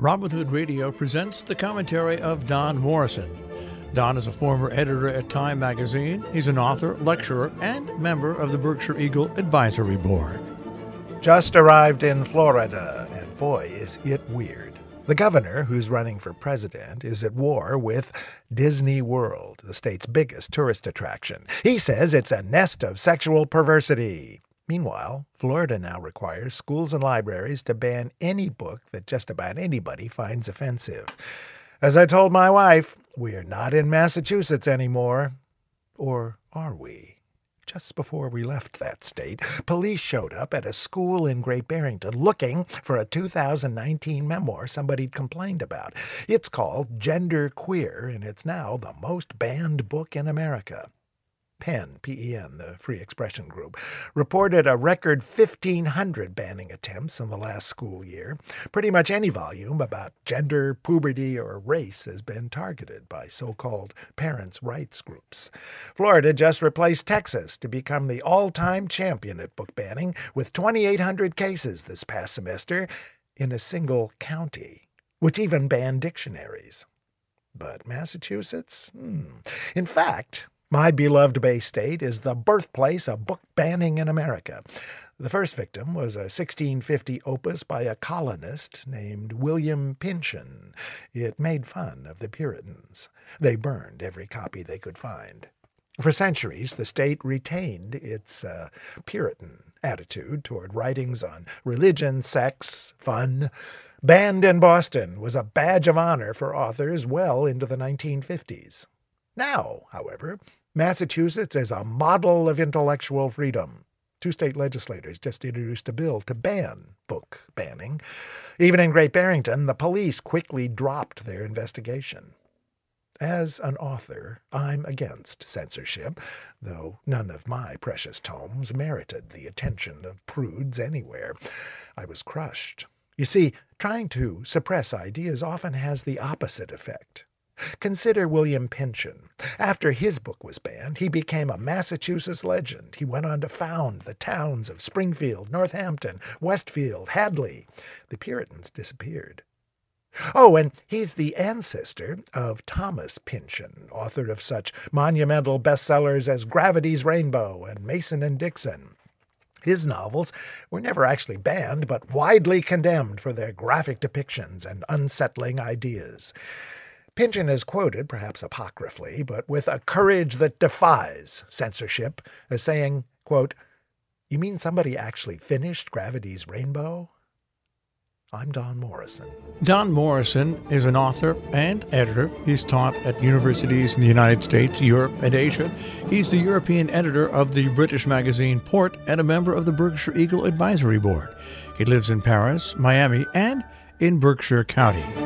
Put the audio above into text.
Robin Hood Radio presents the commentary of Don Morrison. Don is a former editor at Time magazine. He's an author, lecturer, and member of the Berkshire Eagle Advisory Board. Just arrived in Florida, and boy, is it weird. The governor, who's running for president, is at war with Disney World, the state's biggest tourist attraction. He says it's a nest of sexual perversity. Meanwhile, Florida now requires schools and libraries to ban any book that just about anybody finds offensive. As I told my wife, we're not in Massachusetts anymore. Or are we? Just before we left that state, police showed up at a school in Great Barrington looking for a 2019 memoir somebody'd complained about. It's called Gender Queer, and it's now the most banned book in America. PEN, P-E-N, the Free Expression Group, reported a record 1,500 banning attempts in the last school year. Pretty much any volume about gender, puberty, or race has been targeted by so-called parents' rights groups. Florida just replaced Texas to become the all-time champion at book banning, with 2,800 cases this past semester in a single county, which even banned dictionaries. But Massachusetts? In fact, my beloved Bay State is the birthplace of book banning in America. The first victim was a 1650 opus by a colonist named William Pynchon. It made fun of the Puritans. They burned every copy they could find. For centuries, the state retained its Puritan attitude toward writings on religion, sex, fun. Banned in Boston was a badge of honor for authors well into the 1950s. Now, however, Massachusetts is a model of intellectual freedom. 2 state legislators just introduced a bill to ban book banning. Even in Great Barrington, the police quickly dropped their investigation. As an author, I'm against censorship, though none of my precious tomes merited the attention of prudes anywhere. I was crushed. You see, trying to suppress ideas often has the opposite effect. Consider William Pynchon. After his book was banned, he became a Massachusetts legend. He went on to found the towns of Springfield, Northampton, Westfield, Hadley. The Puritans disappeared. Oh, and he's the ancestor of Thomas Pynchon, author of such monumental bestsellers as Gravity's Rainbow and Mason and Dixon. His novels were never actually banned, but widely condemned for their graphic depictions and unsettling ideas. Pynchon is quoted, perhaps apocryphally, but with a courage that defies censorship, as saying, quote, "You mean somebody actually finished Gravity's Rainbow?" I'm Don Morrison. Don Morrison is an author and editor. He's taught at universities in the United States, Europe, and Asia. He's the European editor of the British magazine Port and a member of the Berkshire Eagle Advisory Board. He lives in Paris, Miami, and in Berkshire County.